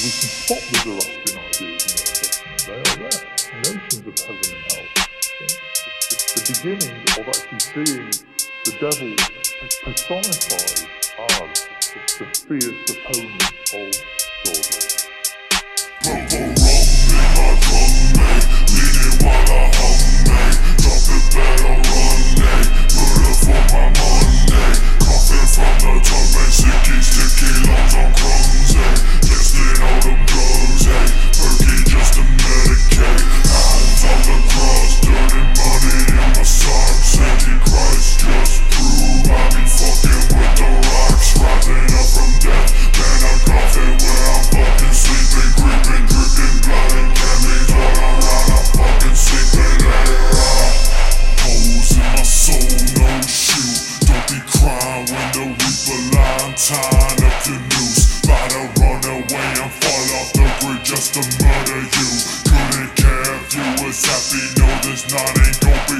we can spot the Zoroastrian ideas in the Old Testament. They are there. Notions of heaven and hell. The beginning of actually seeing the devil personified as the fierce opponent of God. Tying up your noose, about to run away and fall off the bridge just to murder you. Couldn't care if you was happy, no, this night ain't gon' be